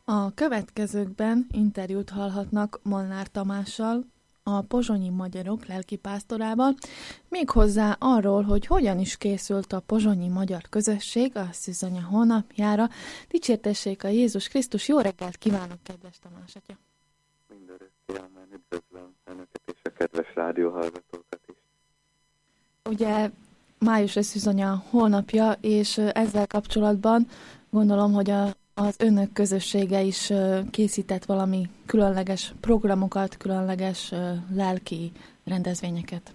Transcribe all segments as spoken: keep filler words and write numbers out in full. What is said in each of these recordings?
A következőkben interjút hallhatnak Molnár Tamással, a pozsonyi magyarok lelkipásztorával, méghozzá arról, hogy hogyan is készült a pozsonyi magyar közösség a Szűzanya hónapjára. Dicsértessék a Jézus Krisztus! Jó reggelt kívánok, kedves Tamás atya! Mindörökké amen, üdvözlöm önöket és a kedves rádióhallgatókat is. Ugye május a Szűzanya hónapja, és ezzel kapcsolatban gondolom, hogy a az önök közössége is készített valami különleges programokat, különleges lelki rendezvényeket.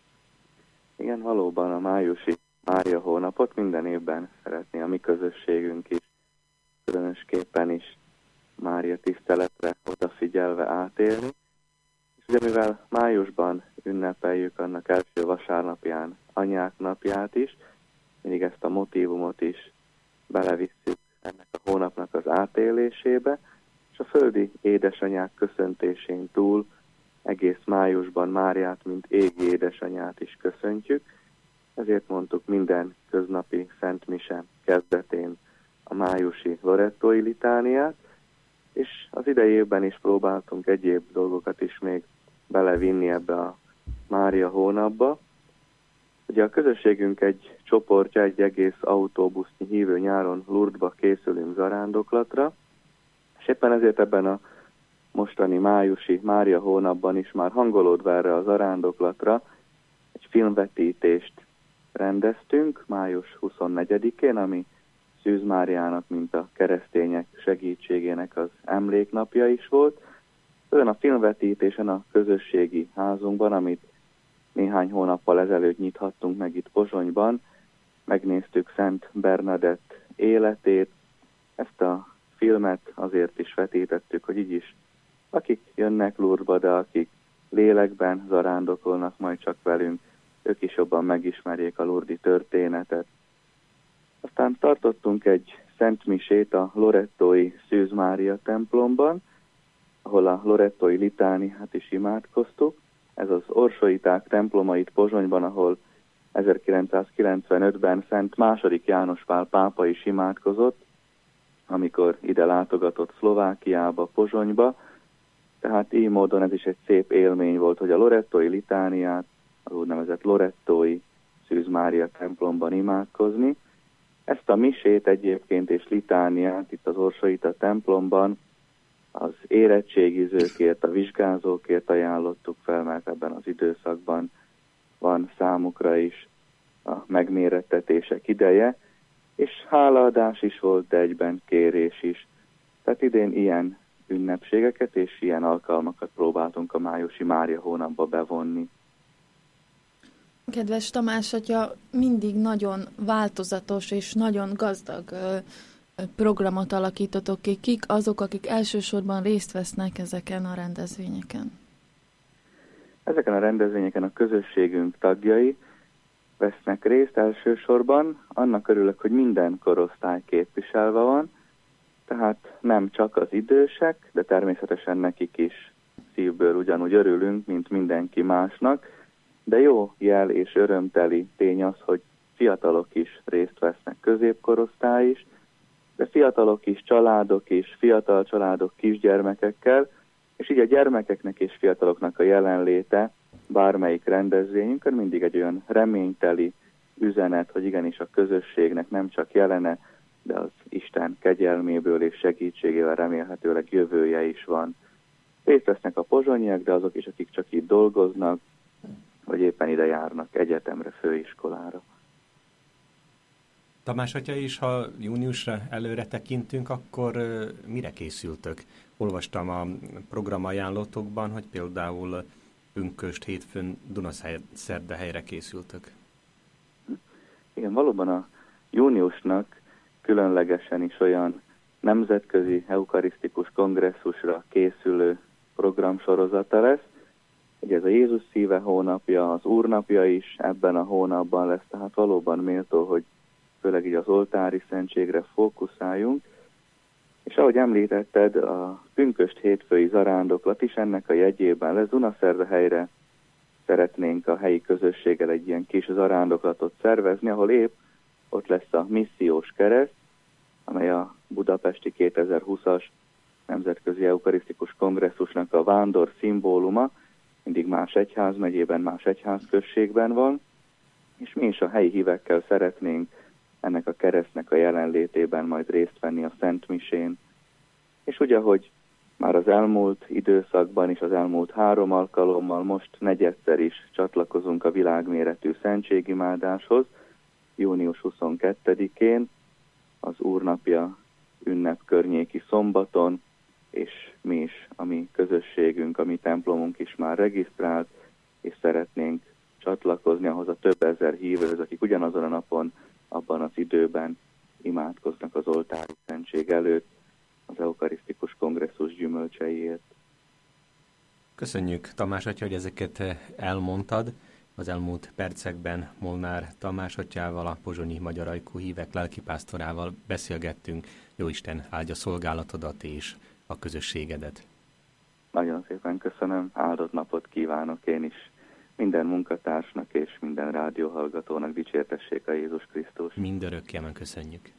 Igen, valóban a májusi Mária hónapot minden évben szeretné a mi közösségünk is, különösképpen is Mária tiszteletre odafigyelve átélni. És ugye mivel májusban ünnepeljük annak első vasárnapján Anyák napját is, mindig ezt a motívumot is belevisszük ennek a hónapnak az átélésébe, és a földi édesanyák köszöntésén túl egész májusban Máriát, mint égi édesanyát is köszöntjük. Ezért mondtuk minden köznapi Szent Mise kezdetén a májusi Lorettói litániát, és az idei évben is próbáltunk egyéb dolgokat is még belevinni ebbe a Mária hónapba. Ugye a közösségünk egy csoportja, egy egész autóbusznyi hívő nyáron Lourdesba készülünk zarándoklatra, és éppen ezért ebben a mostani májusi Mária hónapban is már hangolódva erre a zarándoklatra egy filmvetítést rendeztünk május huszonnegyedikén, ami Szűz Máriának, mint a keresztények segítségének az emléknapja is volt. Ezen a filmvetítésen a közösségi házunkban, amit néhány hónappal ezelőtt nyithattunk meg itt Pozsonyban, megnéztük Szent Bernadett életét. Ezt a filmet azért is vetítettük, hogy így is, akik jönnek Lourdesba, de akik lélekben zarándokolnak majd csak velünk, ők is jobban megismerjék a lourdesi történetet. Aztán tartottunk egy Szent Misét a Lorettói Szűz Mária templomban, ahol a Lorettói litániát is imádkoztuk. Ez az orsoiták temploma itt Pozsonyban, ahol ezerkilencszázkilencvenötben Szent második János Pál pápa is imádkozott, amikor ide látogatott Szlovákiába, Pozsonyba. Tehát így módon ez is egy szép élmény volt, hogy a Lorettói litániát, az úgynevezett Lorettói Szűz Mária templomban imádkozni. Ezt a misét egyébként és litániát itt az orsoita templomban az érettségizőkért, a vizsgázókért ajánlottuk fel, mert ebben az időszakban van számukra is a megmérettetések ideje, és hálaadás is volt, de egyben kérés is. Tehát idén ilyen ünnepségeket és ilyen alkalmakat próbáltunk a májusi Mária hónapba bevonni. Kedves Tamás atya, mindig nagyon változatos és nagyon gazdag programot alakítotok ki. Kik azok, akik elsősorban részt vesznek ezeken a rendezvényeken? Ezeken a rendezvényeken a közösségünk tagjai vesznek részt elsősorban. Annak örülök, hogy minden korosztály képviselve van, tehát nem csak az idősek, de természetesen nekik is szívből ugyanúgy örülünk, mint mindenki másnak, de jó jel és örömteli tény az, hogy fiatalok is részt vesznek, középkorosztály is, de fiatalok is, családok is, fiatal családok kisgyermekekkel, és így a gyermekeknek és fiataloknak a jelenléte bármelyik rendezvényünkön mindig egy olyan reményteli üzenet, hogy igenis a közösségnek nem csak jelene, de az Isten kegyelméből és segítségével remélhetőleg jövője is van. Részt vesznek a pozsonyiak, de azok is, akik csak itt dolgoznak, vagy éppen ide járnak egyetemre, főiskolára. Tamás atya is, ha júniusra előre tekintünk, akkor mire készültök? Olvastam a programajánlótokban, hogy például pünkösd hétfőn Dunaszerdahelyre készültök. Igen, valóban a júniusnak különlegesen is olyan nemzetközi eukarisztikus kongresszusra készülő programsorozata lesz. Ugye ez a Jézus szíve hónapja, az Úrnapja is ebben a hónapban lesz, tehát valóban méltó, hogy főleg így az oltári szentségre fókuszáljunk. És ahogy említetted, a pünkösd hétfői zarándoklat is ennek a jegyében lesz. Dunaszerdahelyre szeretnénk a helyi közösséggel egy ilyen kis zarándoklatot szervezni, ahol épp ott lesz a missziós kereszt, amely a budapesti kétezer-húszas Nemzetközi Eukarisztikus Kongresszusnak a vándor szimbóluma, mindig más egyházmegyében, más egyházközségben van, és mi is a helyi hívekkel szeretnénk ennek a keresztnek a jelenlétében majd részt venni a Szent Misén. És ugye, hogy már az elmúlt időszakban is, az elmúlt három alkalommal, most negyedszer is csatlakozunk a világméretű szentségimádáshoz, június huszonkettedikén, az Úrnapja ünnep környéki szombaton, és mi is, a mi közösségünk, a mi templomunk is már regisztrált, és szeretnénk csatlakozni ahhoz a több ezer hívőhöz, akik ugyanazon a napon, abban az időben imádkoznak az oltári szentség előtt, az eukarisztikus kongresszus gyümölcseiért. Köszönjük, Tamás atya, hogy ezeket elmondtad. Az elmúlt percekben Molnár Tamás atyával, a pozsonyi magyar ajkú hívek lelkipásztorával beszélgettünk. Jóisten áldja szolgálatodat és a közösségedet. Nagyon szépen köszönöm, áldott napot kívánok én is. Minden munkatársnak és minden rádióhallgatónak dicsértessék a Jézus Krisztus. Mindörökkémen köszönjük.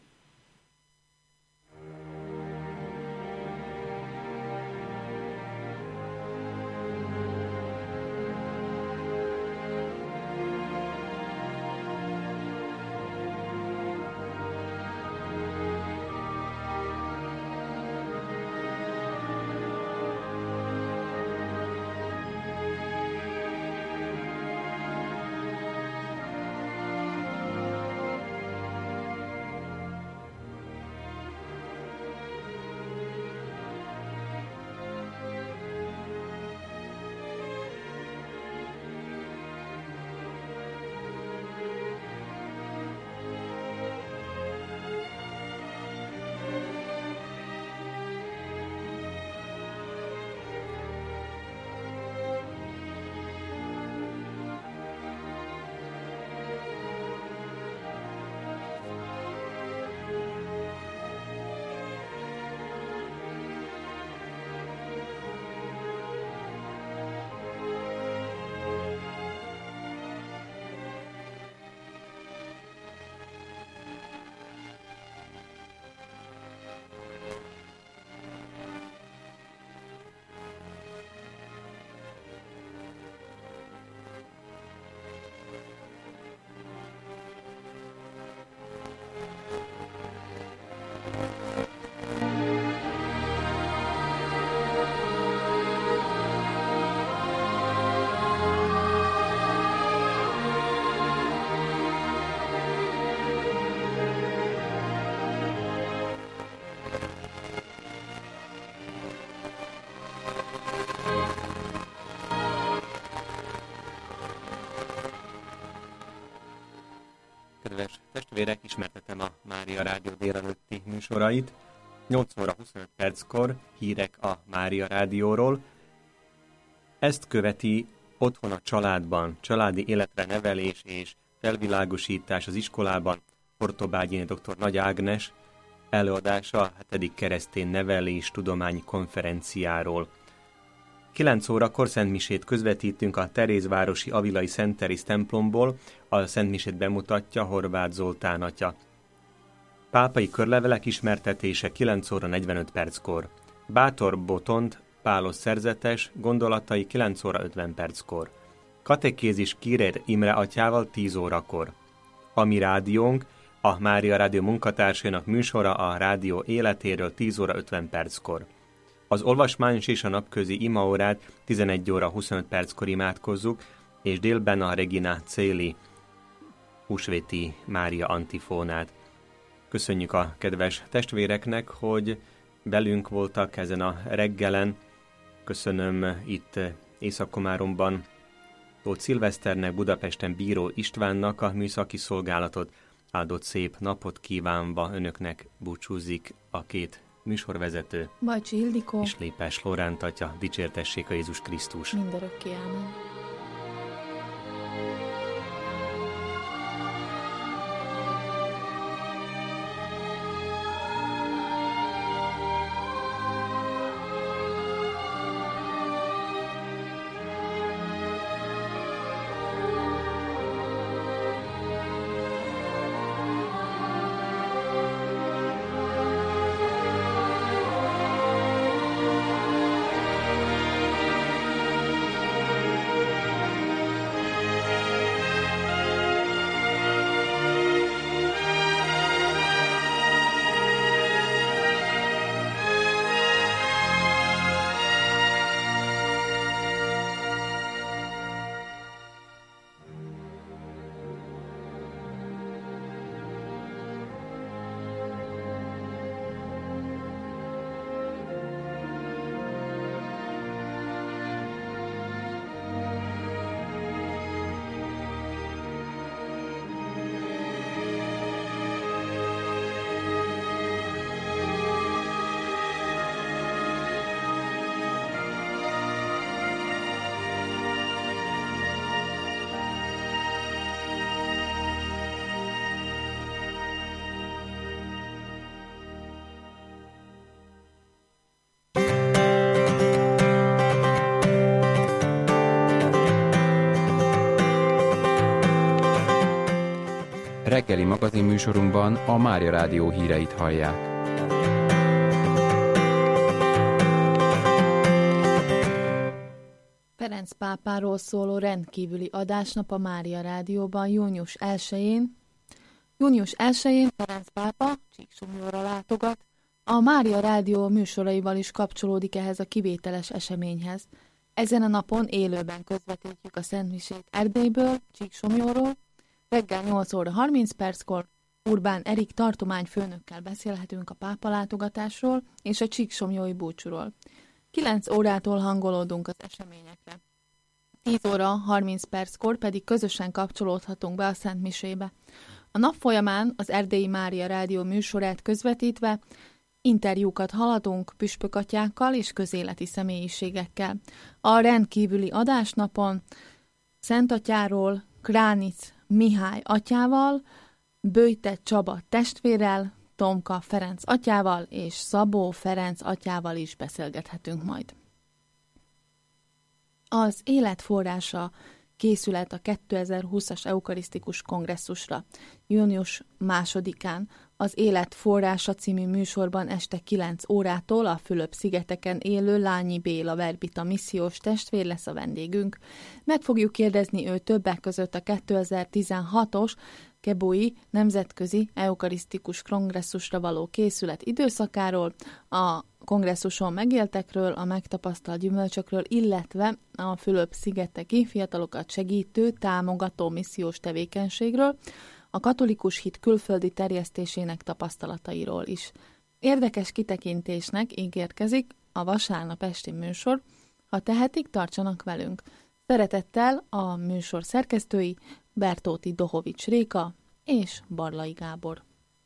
Kedves testvérek, ismertetem a Mária Rádió délelőtti műsorait. nyolc óra huszonöt perckor hírek a Mária Rádióról. Ezt követi Otthon a családban, családi életre nevelés és felvilágosítás az iskolában. Ortobágyné dr. Nagy Ágnes előadása a hetedik keresztény nevelés tudományi konferenciáról. kilenc órakor szentmisét közvetítünk a Terézvárosi Avilai Szent Teréz templomból, a szentmisét bemutatja Horváth Zoltán atya. Pápai körlevelek ismertetése kilenc óra negyvenöt perckor. Bátor Botond, Pálos szerzetes, gondolatai kilenc óra ötven perckor. Katekézis Kirér Imre atyával tíz órakor. A mi rádiónk, a Mária Rádió munkatársainak műsora a rádió életéről tíz óra ötven perckor. Az olvasmányos és a napközi imaórát tizenegy óra huszonöt perckor imádkozzuk, és délben a Regina Céli húsvéti Mária antifónát. Köszönjük a kedves testvéreknek, hogy velünk voltak ezen a reggelen. Köszönöm itt Észak-Komáromban Tóth Szilveszternek, Budapesten Bíró Istvánnak a műszaki szolgálatot. Áldott szép napot kívánva önöknek búcsúzik a két műsorvezető, Bajcsi Ildikó és Lépes Lóránt atya. Dicsértessék a Jézus Krisztus. Mindörökké ámen. Reggeli magazinműsorunkban a Mária Rádió híreit hallják. Ferenc pápáról szóló rendkívüli adásnap a Mária Rádióban június elsején. Június elsején Ferenc pápa Csíksomlyóra látogat. A Mária Rádió műsoraival is kapcsolódik ehhez a kivételes eseményhez. Ezen a napon élőben közvetítjük a szentmisét Erdélyből, Csíksomlyóról. Reggel nyolc óra harminc perckor Urbán Erik tartományfőnökkel beszélhetünk a pápa látogatásról és a csíksomlyói búcsúról. kilenc órától hangolódunk az eseményekre. tíz óra harminc perckor pedig közösen kapcsolódhatunk be a szentmisébe. A nap folyamán az Erdélyi Mária Rádió műsorát közvetítve interjúkat hallhatunk püspökatyákkal és közéleti személyiségekkel. A rendkívüli adásnapon Szentatyáról, Kránic Mihály atyával, Böjte Csaba testvérrel, Tomka Ferenc atyával és Szabó Ferenc atyával is beszélgethetünk majd. Az Élet forrása készület a kétezer-húszas eukarisztikus kongresszusra. Június másodikán az Élet forrása című műsorban este kilenc órától a Fülöp-szigeteken élő Lányi Béla verbita missziós testvér lesz a vendégünk. Meg fogjuk kérdezni ő többek között a kétezer-tizenhatos Kebui Nemzetközi Eukarisztikus Kongresszusra való készület időszakáról, a kongresszuson megéltekről, a megtapasztalt gyümölcsökről, illetve a Fülöp-szigeteki fiatalokat segítő, támogató missziós tevékenységről, a katolikus hit külföldi terjesztésének tapasztalatairól is. Érdekes kitekintésnek ígérkezik a vasárnap esti műsor, ha tehetik, tartsanak velünk. Szeretettel a műsor szerkesztői Bertóti Dohovics Réka és Barlai Gábor.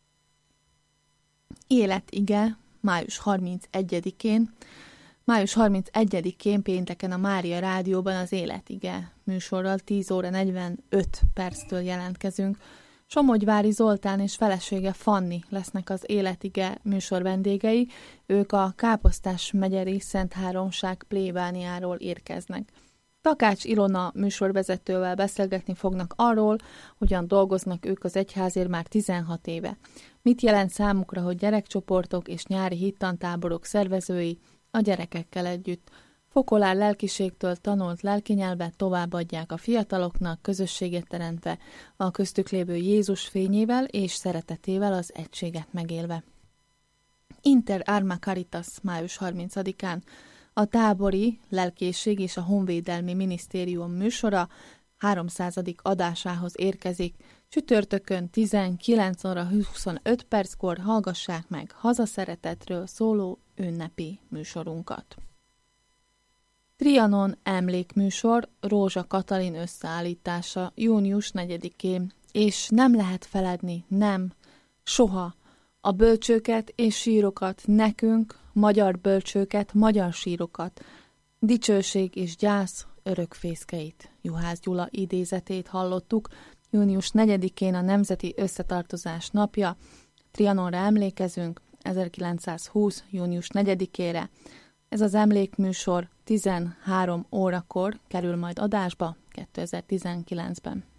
Életige május harmincegyedikén. Május harmincegyedikén pénteken a Mária Rádióban az Életige műsorral tíz óra negyvenöt perctől jelentkezünk. Somogyvári Zoltán és felesége Fanni lesznek az Életige műsor vendégei. Ők a Káposztás megyeri Szent Háromság plébániáról érkeznek. Takács Ilona műsorvezetővel beszélgetni fognak arról, hogyan dolgoznak ők az egyházért már tizenhat éve. Mit jelent számukra, hogy gyerekcsoportok és nyári hittantáborok szervezői a gyerekekkel együtt. Fokolár lelkiségtől tanult lelkinyelvet továbbadják a fiataloknak, közösséget teremtve, a köztük lévő Jézus fényével és szeretetével az egységet megélve. Inter Arma Caritas május harmincadikán a tábori lelkészség és a honvédelmi minisztérium műsora háromszázadik adásához érkezik. Csütörtökön tizenkilenc óra huszonöt perckor hallgassák meg hazaszeretetről szóló ünnepi műsorunkat. Trianon emlékműsor Rózsa Katalin összeállítása június negyedikén, és nem lehet feledni, nem, soha, a bölcsőket és sírokat nekünk, magyar bölcsőket, magyar sírokat, dicsőség és gyász örökfészkeit. Juhász Gyula idézetét hallottuk, június negyedikén a Nemzeti Összetartozás napja, Trianonra emlékezünk, ezerkilencszázhúsz. június negyedikére. Ez az emlékműsor tizenhárom órakor kerül majd adásba kétezer-tizenkilencben.